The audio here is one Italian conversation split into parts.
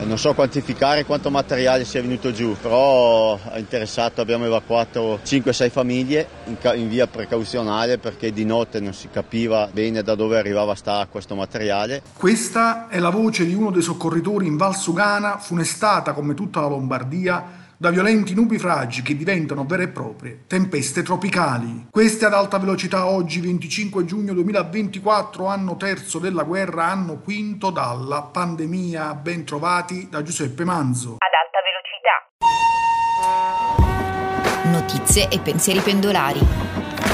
Non so quantificare quanto materiale sia venuto giù, però è interessato, abbiamo evacuato 5-6 famiglie in via precauzionale perché di notte non si capiva bene da dove arrivava questo materiale. Questa è la voce di uno dei soccorritori in Val Sugana, funestata come tutta la Lombardia da violenti nubifragi che diventano vere e proprie tempeste tropicali. Queste ad alta velocità oggi 25 giugno 2024, anno terzo della guerra, anno quinto dalla pandemia. Ben trovati da Giuseppe Manzo. Ad alta velocità. Notizie e pensieri pendolari.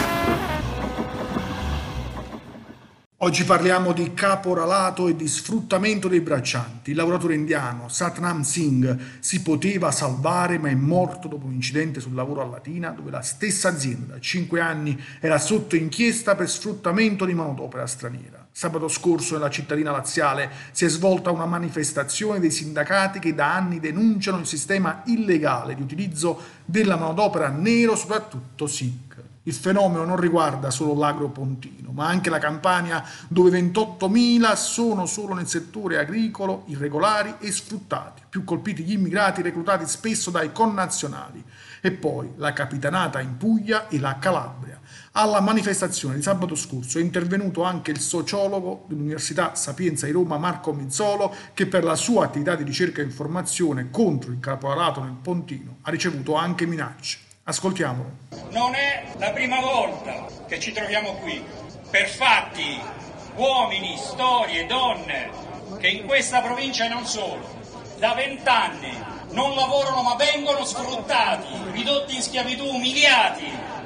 Oggi parliamo di caporalato e di sfruttamento dei braccianti. Il lavoratore indiano Satnam Singh si poteva salvare ma è morto dopo un incidente sul lavoro a Latina, dove la stessa azienda da 5 anni era sotto inchiesta per sfruttamento di manodopera straniera. Sabato scorso nella cittadina laziale si è svolta una manifestazione dei sindacati che da anni denunciano il sistema illegale di utilizzo della manodopera nero, soprattutto Sikh. Il fenomeno non riguarda solo l'Agro Pontino, ma anche la Campania, dove 28.000 sono solo nel settore agricolo, irregolari e sfruttati, più colpiti gli immigrati reclutati spesso dai connazionali. E poi la Capitanata in Puglia e la Calabria. Alla manifestazione di sabato scorso è intervenuto anche il sociologo dell'Università Sapienza di Roma Marco Mizzolo, che per la sua attività di ricerca e informazione contro il caporalato nel Pontino ha ricevuto anche minacce. Ascoltiamolo. Non è la prima volta che ci troviamo qui per fatti, uomini, storie, donne che in questa provincia e non solo da 20 anni non lavorano ma vengono sfruttati, ridotti in schiavitù, umiliati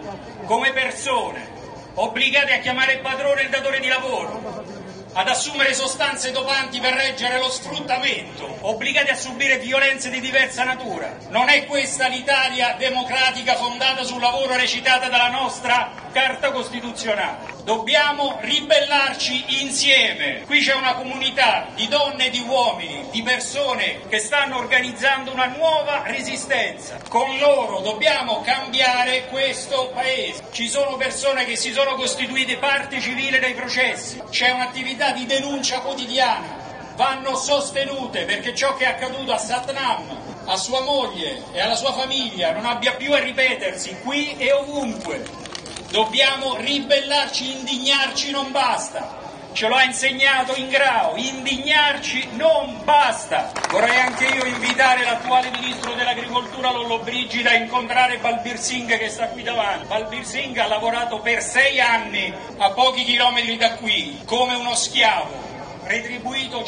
come persone, obbligati a chiamare il padrone e il datore di lavoro, ad assumere sostanze dopanti per reggere lo sfruttamento, obbligati a subire violenze di diversa natura. Non è questa l'Italia democratica fondata sul lavoro recitata dalla nostra Carta Costituzionale. Dobbiamo ribellarci insieme. Qui c'è una comunità di donne e di uomini, di persone che stanno organizzando una nuova resistenza. Con loro dobbiamo cambiare questo paese. Ci sono persone che si sono costituite parte civile dei processi. C'è un'attività di denuncia quotidiana. Vanno sostenute perché ciò che è accaduto a Satnam, a sua moglie e alla sua famiglia non abbia più a ripetersi qui e ovunque. Dobbiamo ribellarci, indignarci non basta. Ce lo ha insegnato Ingrao, indignarci non basta. Vorrei anche io invitare l'attuale ministro dell'agricoltura Lollobrigida a incontrare Balbir Singh che sta qui davanti. Balbir Singh ha lavorato per 6 anni a pochi chilometri da qui come uno schiavo, retribuito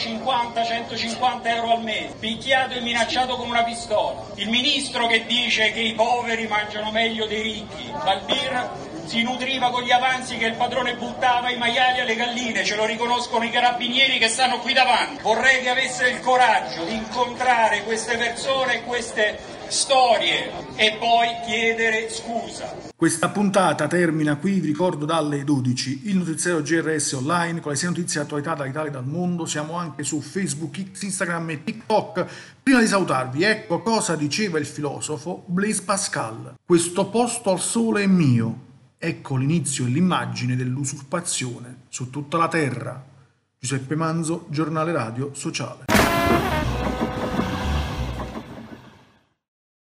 50-150 euro al mese, picchiato e minacciato con una pistola. Il ministro che dice che i poveri mangiano meglio dei ricchi. Balbir si nutriva con gli avanzi che il padrone buttava ai maiali e alle galline, ce lo riconoscono i carabinieri che stanno qui davanti. Vorrei che avesse il coraggio di incontrare queste persone e queste storie e poi chiedere scusa. Questa puntata termina qui, vi ricordo dalle 12, il notiziario GRS online con le 6 notizie di attualità dall'Italia e dal mondo. Siamo anche su Facebook, X, Instagram e TikTok. Prima di salutarvi, ecco cosa diceva il filosofo Blaise Pascal: questo posto al sole è mio. Ecco l'inizio e l'immagine dell'usurpazione su tutta la terra. Giuseppe Manzo, Giornale Radio Sociale.